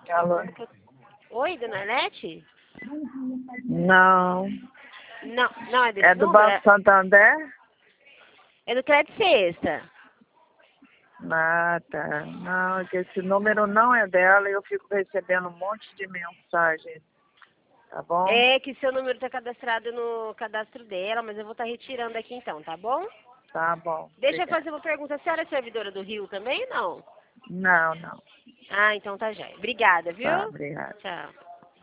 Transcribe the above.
Alô? Oi, dona Arlete? Não. Não, não é desse É do número? Banco Santander? É do Crédito Sexta. Ah, tá. Não, é que esse número não é dela e eu fico recebendo um monte de mensagens. Tá bom? É que seu número está cadastrado no cadastro dela, mas eu vou estar retirando aqui então, tá bom? Tá bom. Deixa eu Obrigada. fazer uma pergunta. A senhora é servidora do Rio também, não? Não, não. Ah, então tá já. Obrigada, viu? Tá, obrigada. Tchau.